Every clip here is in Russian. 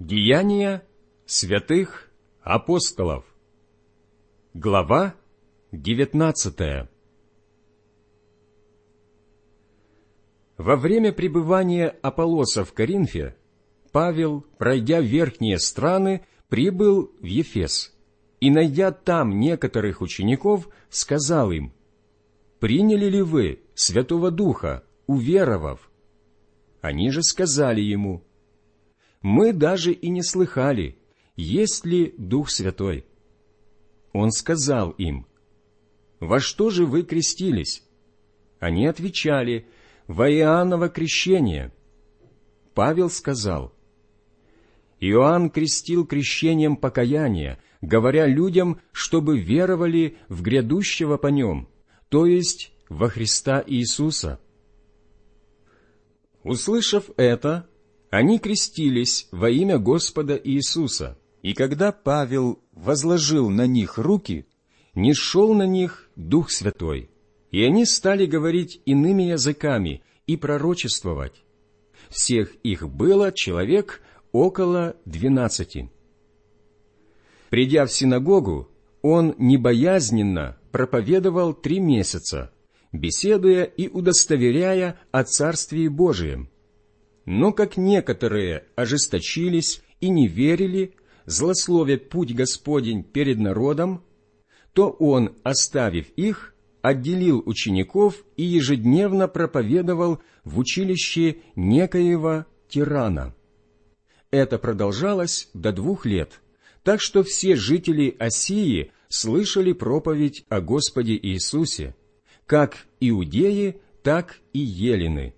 Деяния святых апостолов. Глава 19. Во время пребывания Аполлоса в Коринфе Павел, пройдя верхние страны, прибыл в Ефес и, найдя там некоторых учеников, сказал им: «Приняли ли вы Святого Духа, уверовав?» Они же сказали ему: «Мы даже и не слыхали, есть ли Дух Святой». Он сказал им: «Во что же вы крестились?» Они отвечали: «Во Иоанново крещение». Павел сказал: «Иоанн крестил крещением покаяния, говоря людям, чтобы веровали в грядущего по нем, то есть во Христа Иисуса». Услышав это, они крестились во имя Господа Иисуса, и когда Павел возложил на них руки, нисшел на них Дух Святой, и они стали говорить иными языками и пророчествовать. Всех их было человек около 12. Придя в синагогу, он небоязненно проповедовал 3 месяца, беседуя и удостоверяя о Царствии Божием. Но как некоторые ожесточились и не верили, злословя путь Господень перед народом, то он, оставив их, отделил учеников и ежедневно проповедовал в училище некоего тирана. Это продолжалось до 2 лет, так что все жители Асии слышали проповедь о Господе Иисусе, как иудеи, так и елены.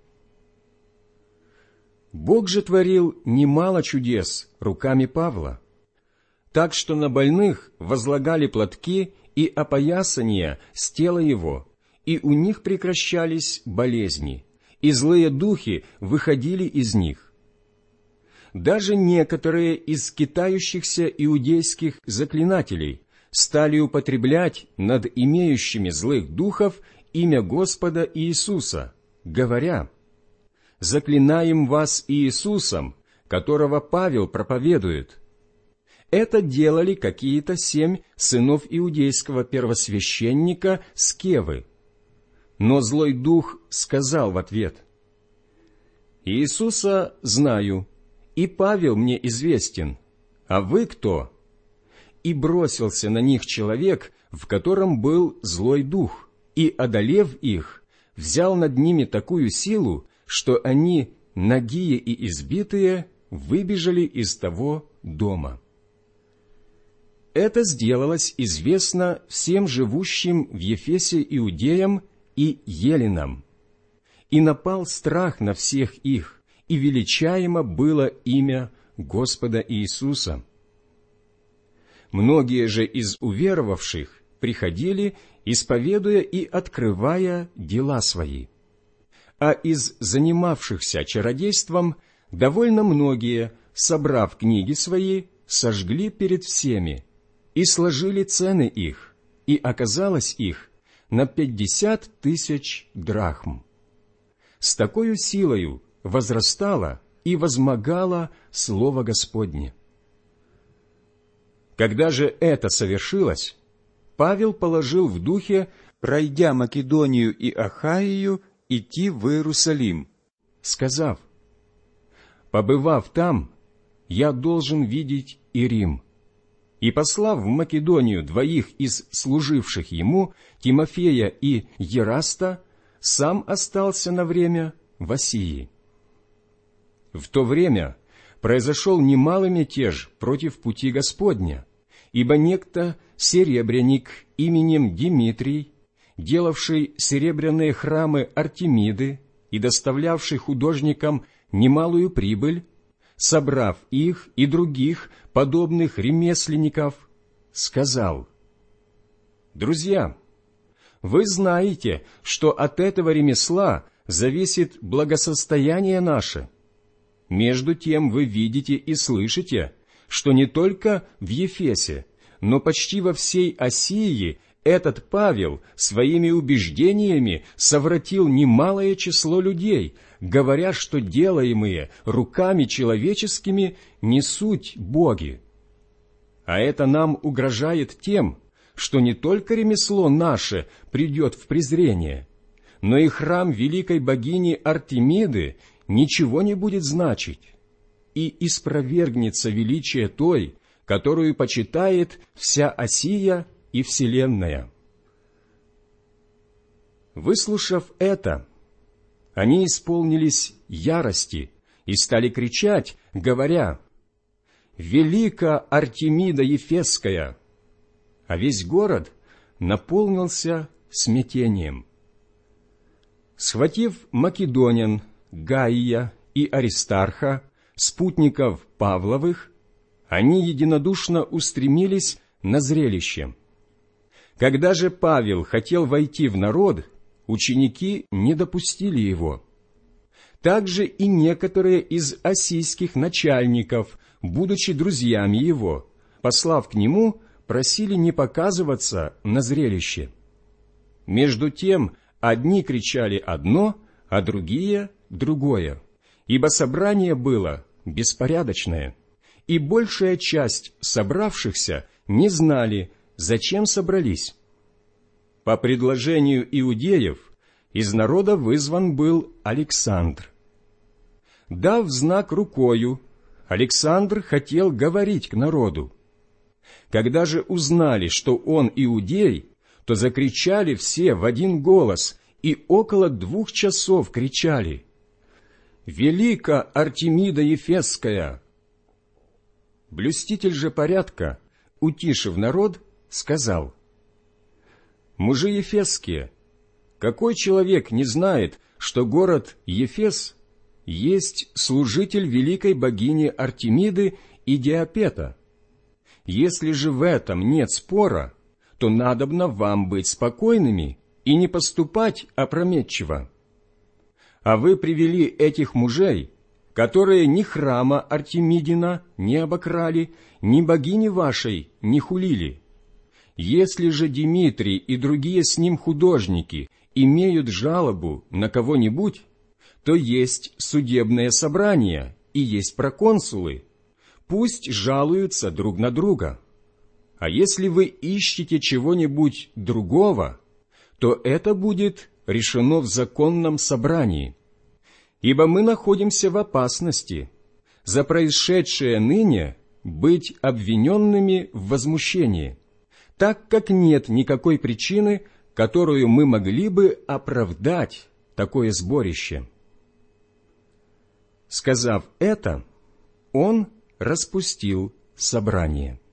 Бог же творил немало чудес руками Павла, так что на больных возлагали платки и опоясания с тела его, и у них прекращались болезни, и злые духи выходили из них. Даже некоторые из скитающихся иудейских заклинателей стали употреблять над имеющими злых духов имя Господа Иисуса, говоря: «Заклинаем вас Иисусом, которого Павел проповедует». Это делали какие-то 7 сынов иудейского первосвященника Скевы. Но злой дух сказал в ответ: «Иисуса знаю, и Павел мне известен, а вы кто?» И бросился на них человек, в котором был злой дух, и, одолев их, взял над ними такую силу, что они, нагие и избитые, выбежали из того дома. Это сделалось известно всем живущим в Ефесе иудеям и еленам. И напал страх на всех их, и величаемо было имя Господа Иисуса. Многие же из уверовавших приходили, исповедуя и открывая дела свои. А из занимавшихся чародейством довольно многие, собрав книги свои, сожгли перед всеми, и сложили цены их, и оказалось их на 50 000 драхм. С такою силою возрастало и возмогало Слово Господне. Когда же это совершилось, Павел положил в духе, пройдя Македонию и Ахаию, идти в Иерусалим, сказав: «Побывав там, я должен видеть и Рим». И, послав в Македонию 2 из служивших ему, Тимофея и Ераста, сам остался на время в Асии. В то время произошел немалый мятеж против пути Господня, ибо некто серебряник именем Димитрий, делавший серебряные храмы Артемиды и доставлявший художникам немалую прибыль, собрав их и других подобных ремесленников, сказал: «Друзья, вы знаете, что от этого ремесла зависит благосостояние наше. Между тем вы видите и слышите, что не только в Ефесе, но почти во всей Асии этот Павел своими убеждениями совратил немалое число людей, говоря, что делаемые руками человеческими не суть боги. А это нам угрожает тем, что не только ремесло наше придет в презрение, но и храм великой богини Артемиды ничего не будет значить, и испровергнется величие той, которую почитает вся Осия и вселенная». Выслушав это, они исполнились ярости и стали кричать, говоря: «Велика Артемида Ефесская!» А весь город наполнился смятением. Схватив македонян, Гаия и Аристарха, спутников Павловых, они единодушно устремились на зрелище. Когда же Павел хотел войти в народ, ученики не допустили его. Также и некоторые из ассийских начальников, будучи друзьями его, послав к нему, просили не показываться на зрелище. Между тем одни кричали одно, а другие — другое, ибо собрание было беспорядочное, и большая часть собравшихся не знали, зачем собрались. По предложению иудеев из народа вызван был Александр. Дав знак рукою, Александр хотел говорить к народу. Когда же узнали, что он иудей, то закричали все в один голос, и около 2 часов кричали: «Велика Артемида Ефесская!» Блюститель же порядка, утишив народ, сказал: «Мужи ефесские, какой человек не знает, что город Ефес есть служитель великой богини Артемиды и Диапета? Если же в этом нет спора, то надобно вам быть спокойными и не поступать опрометчиво. А вы привели этих мужей, которые ни храма Артемидина не обокрали, ни богини вашей не хулили. Если же Димитрий и другие с ним художники имеют жалобу на кого-нибудь, то есть судебное собрание и есть проконсулы. Пусть жалуются друг на друга. А если вы ищете чего-нибудь другого, то это будет решено в законном собрании. Ибо мы находимся в опасности за происшедшее ныне быть обвиненными в возмущении, так как нет никакой причины, которую мы могли бы оправдать такое сборище». Сказав это, он распустил собрание.